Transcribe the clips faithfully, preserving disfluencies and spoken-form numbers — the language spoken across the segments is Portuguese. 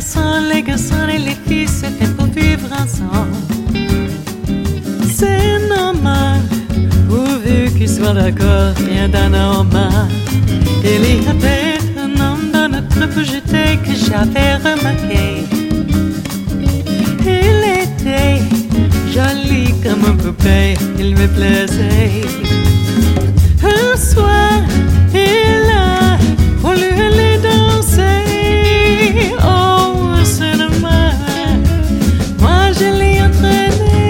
garçons, les garçons et les filles se fait pour vivre ensemble. C'est normal, pourvu qu'ils soient d'accord, rien d'anormal. Il y avait un homme dans notre jeté que j'avais remarqué. Il était joli comme une poupée, il me plaisait. Un soir, il a voulu aller danser. Oh, c'est dommage, moi je l'ai entraîné.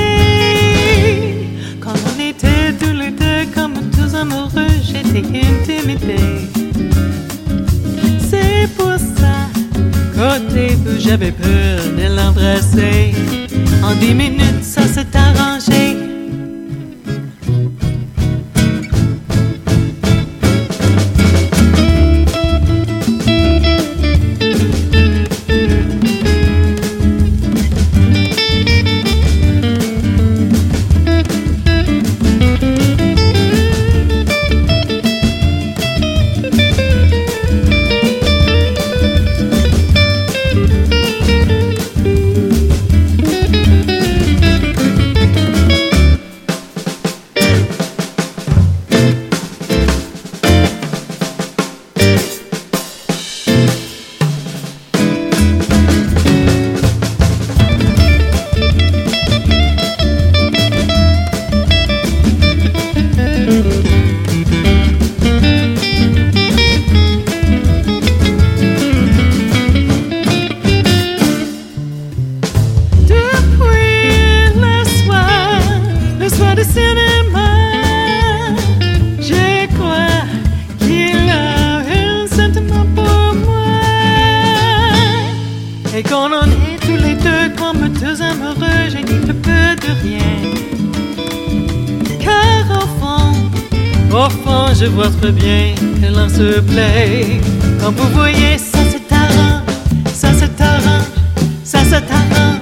Quand on était tous les deux comme tous amoureux, j'étais intimidée. C'est pour ça qu'au début j'avais peur de l'embrasser. En dix minutes ça s'est arrangé. Et quand on est tous les deux comme deux amoureux, je n'y peux de rien. Car au fond, au fond, je vois très bien que l'on se plaît. Comme vous voyez, ça se t'arrange, ça se t'arrange, ça se t'arrange.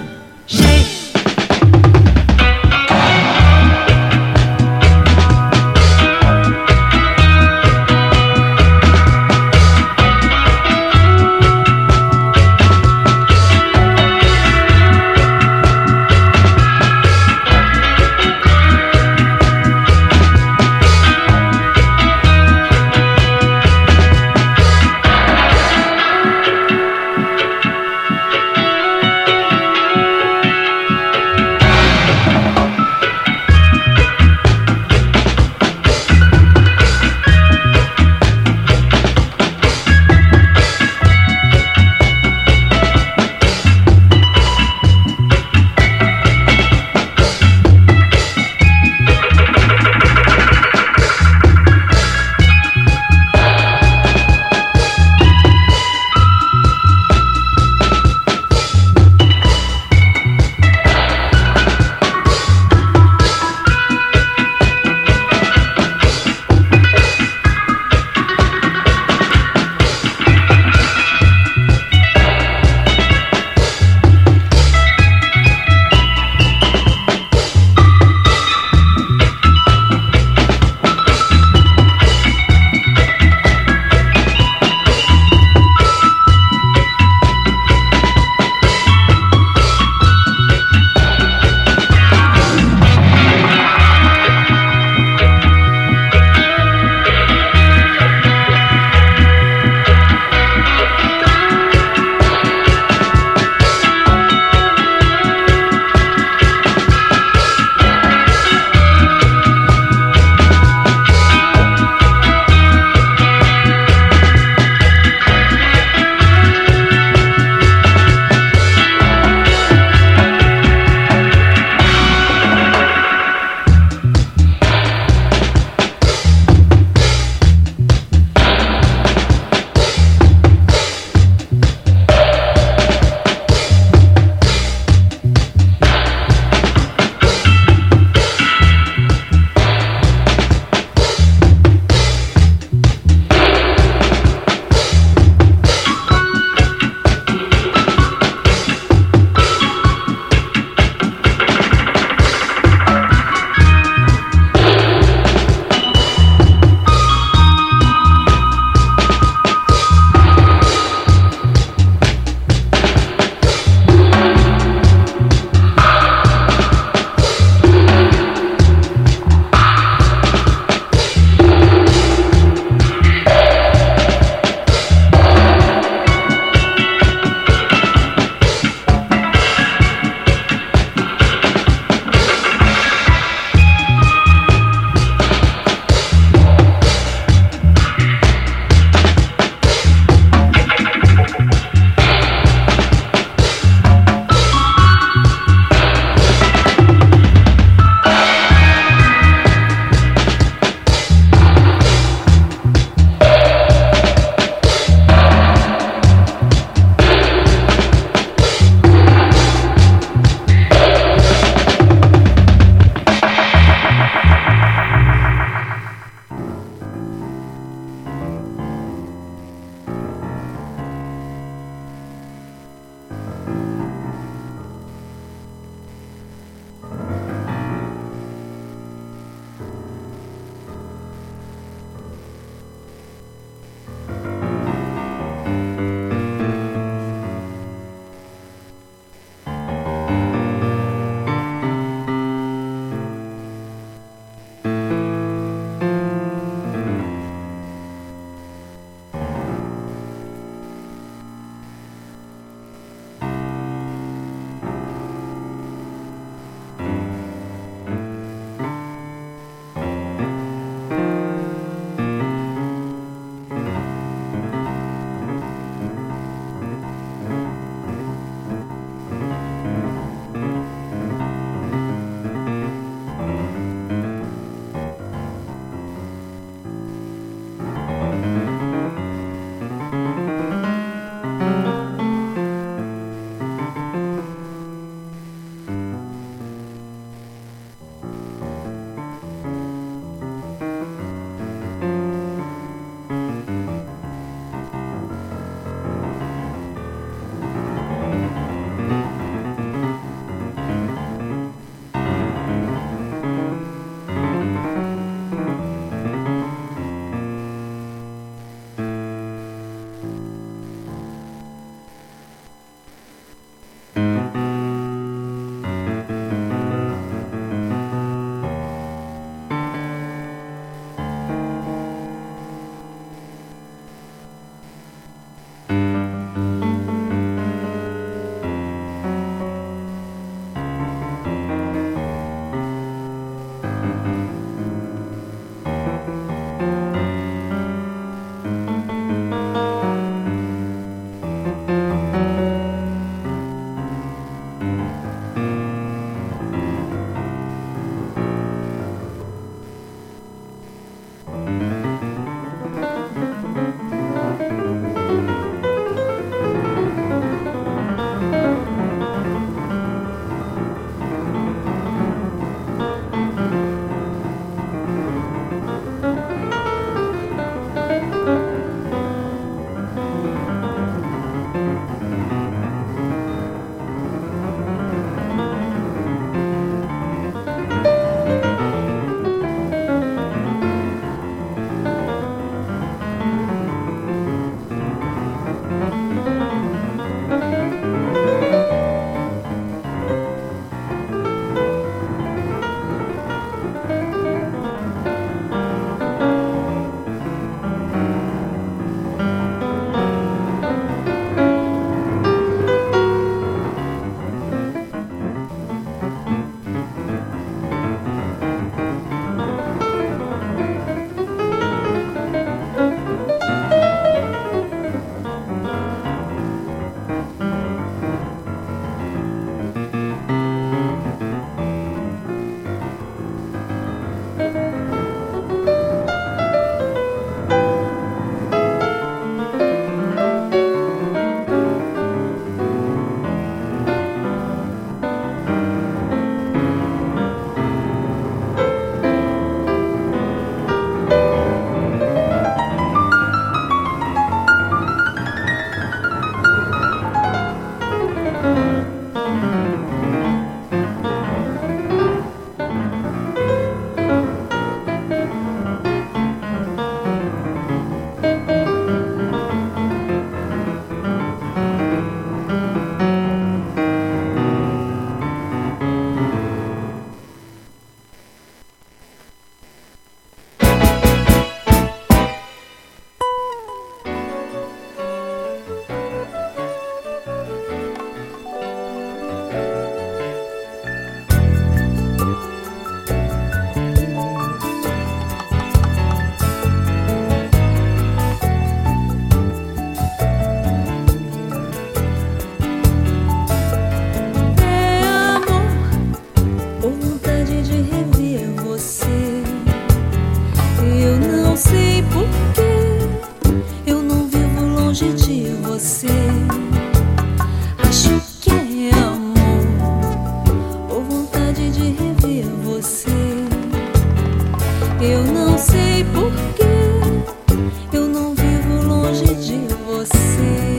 Acho que é amor ou vontade de rever você. Eu não sei porquê, eu não vivo longe de você.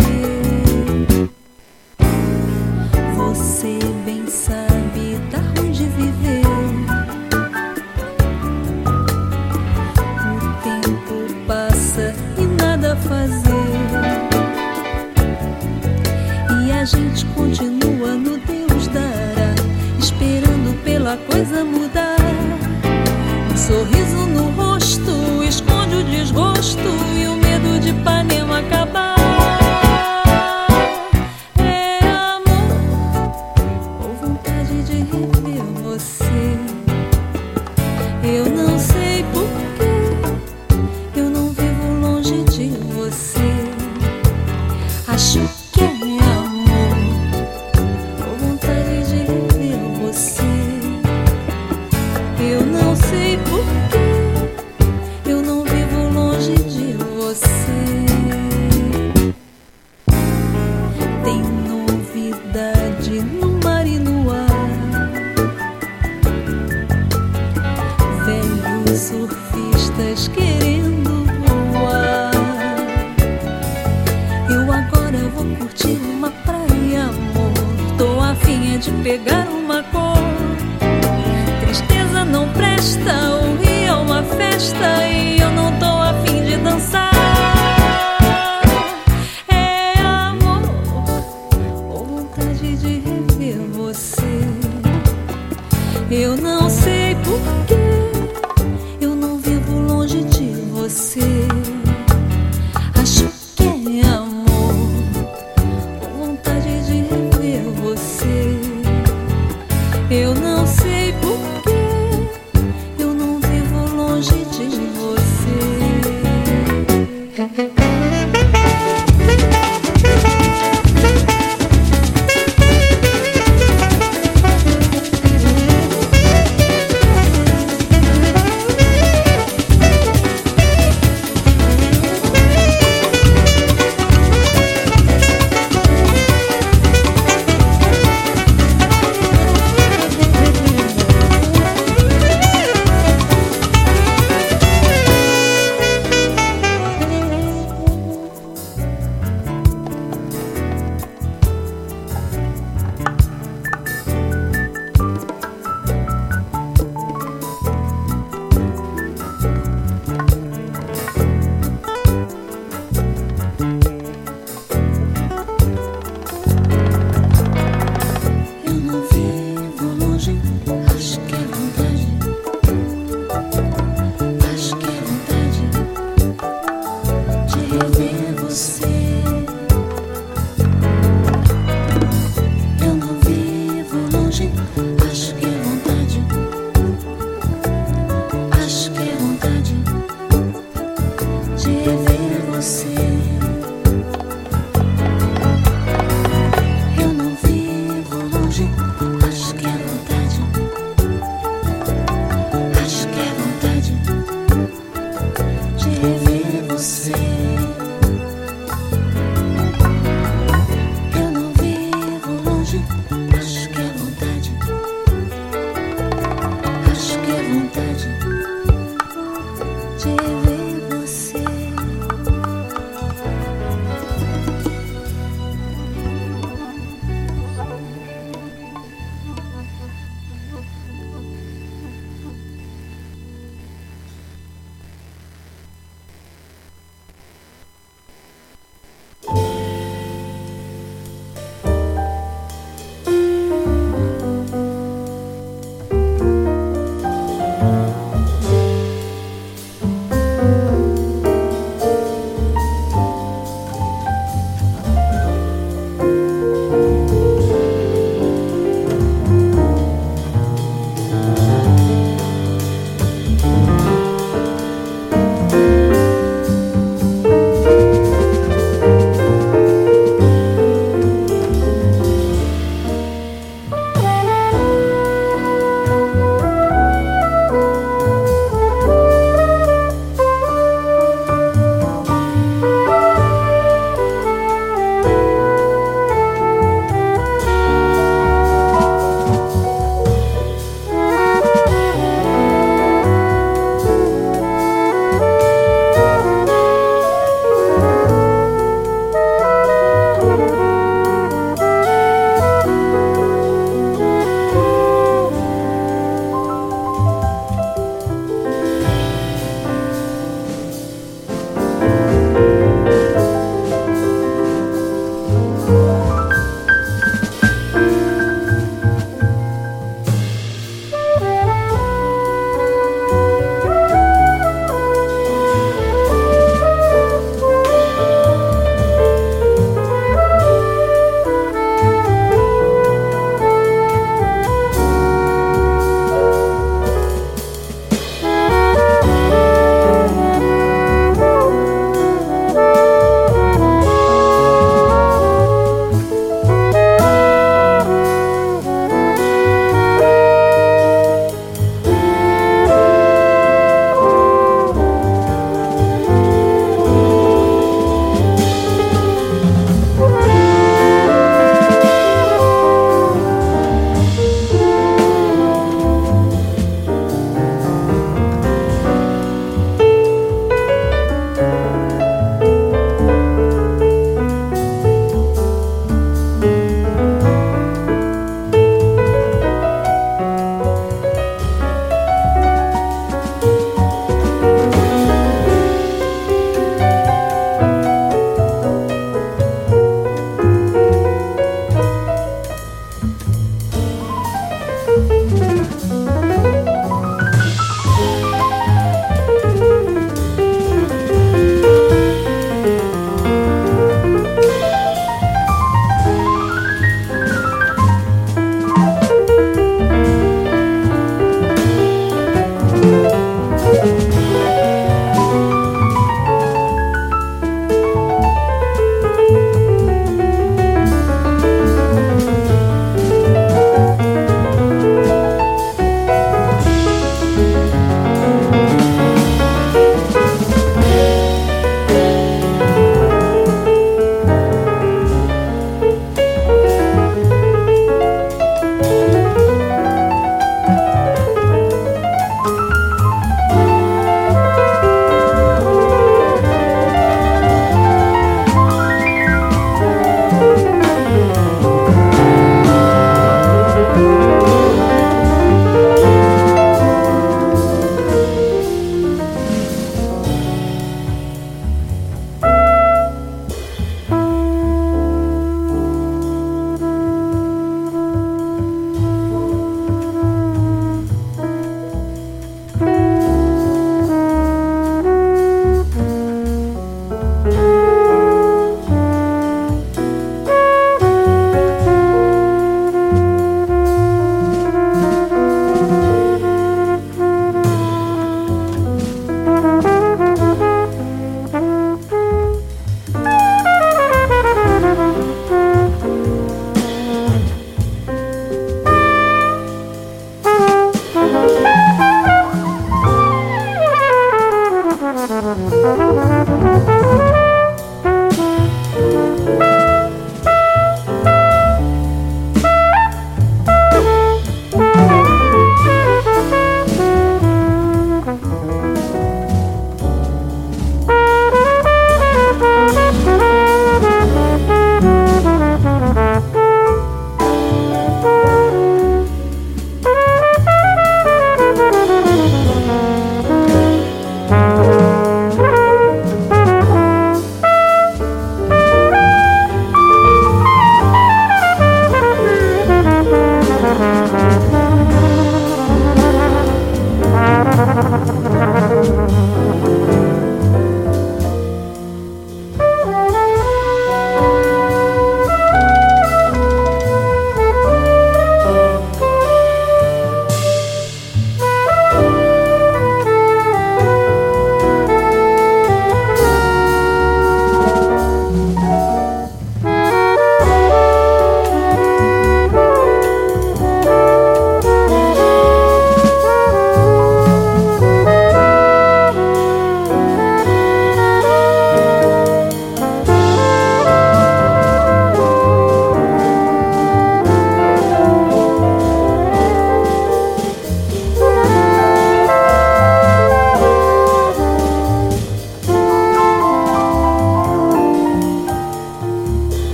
Você bem sabe, tá ruim de viver. O tempo passa e nada a fazer, e a gente continua no Deus dará, esperando pela coisa mudar. Um sorriso no rosto esconde o desgosto e o medo de Ipanema acabar. É amor ou vontade de rever você. Eu não sei porquê, eu não vivo longe de você. Acho que é amor ou vontade de rever você. Eu não sei porquê, eu não vivo longe de você. Tem novidade no mar e no ar. Velhos surfistas querendo voar. Eu agora vou curtir uma praia, amor. Tô a fim é de pegar uma cor. Tristeza não presta, o rio é uma festa e eu não tô a fim de dançar. É amor ou vontade de rever você. Eu não sei porquê, eu não vivo longe de você. Acho que é amor ou vontade de rever você. Eu não sei porquê, eu não vivo longe de você.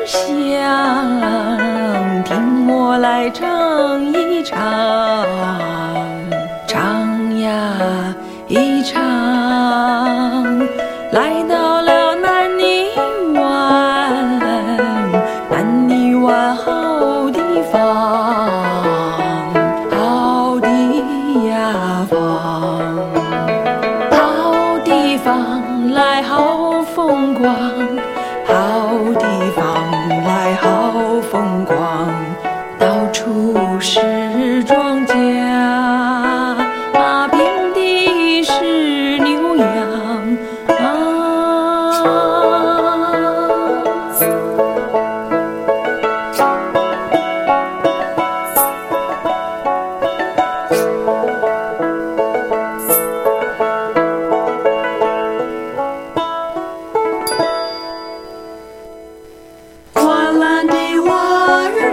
想，听我来唱一唱，唱呀一唱，来到了南泥湾，南泥湾好地方，好地呀方，好地方来好风光，好地方来好风光，到处是庄稼，马遍地是牛羊啊。 花篮的娃儿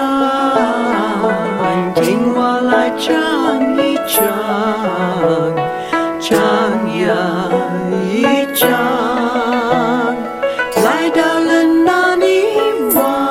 唱，听我来唱一唱，唱呀一唱，来到了南泥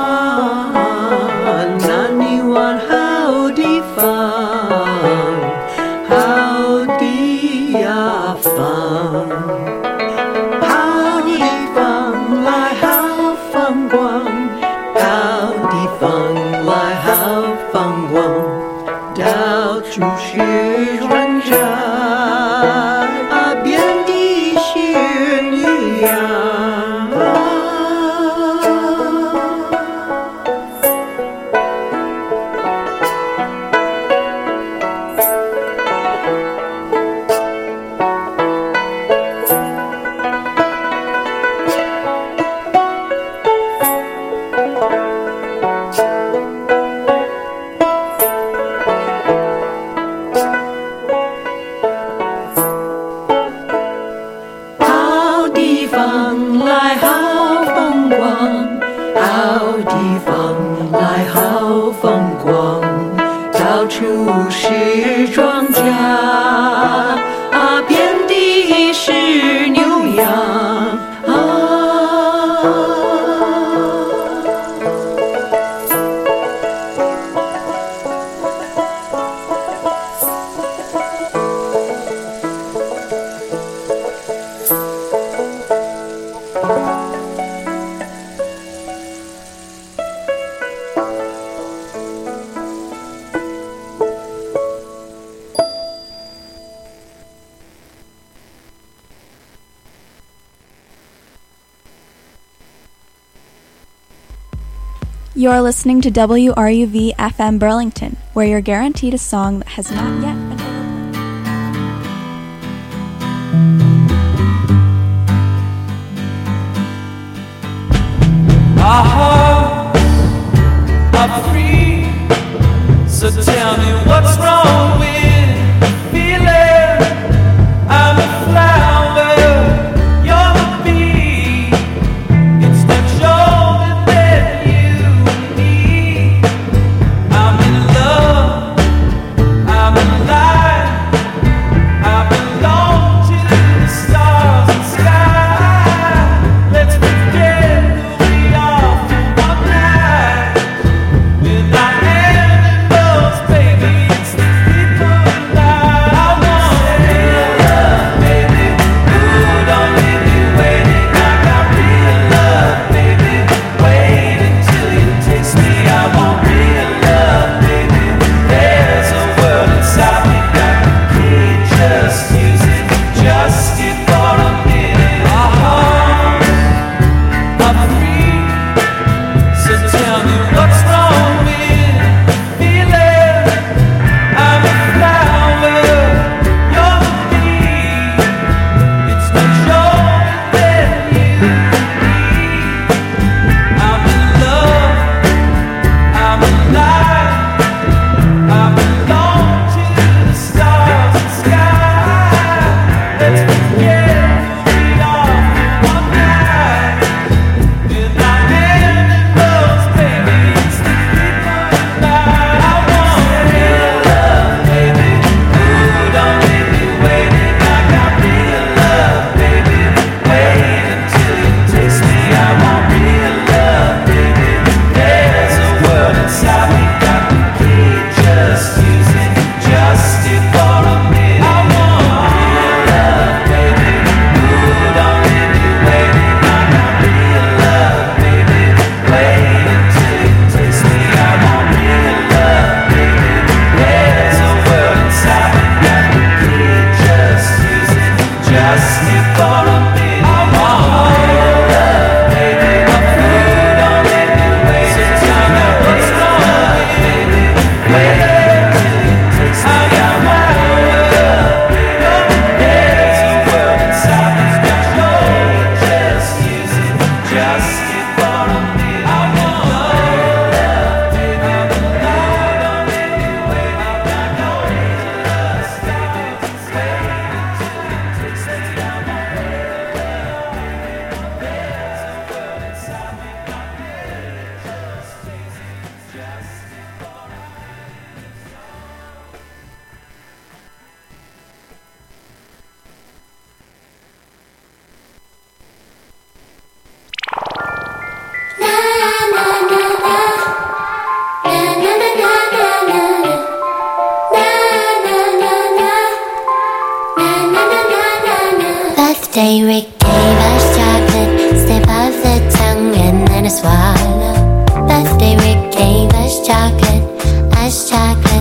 湾，南泥湾好地方，好地呀方，好地方来好风光，好地方来好风光，到处是庄稼，遍地是牛羊。好地方来好风光，好地方来好风光，到处是庄稼，遍地是牛羊啊。 You're listening to W R U V F M Burlington, where you're guaranteed a song that has not yet been overplayed. Our hearts are free, so tell me what's wrong with the feeling. I'm a flower, you're the bee. It's much older than you and me. I'm in love, I'm alive, I belong to the stars and sky. Let's forget who we are for one night. Without animals, baby, it's the Birthday Rick gave us chocolate, slip off the tongue and then a swallow. Birthday Rick gave us chocolate, us chocolate.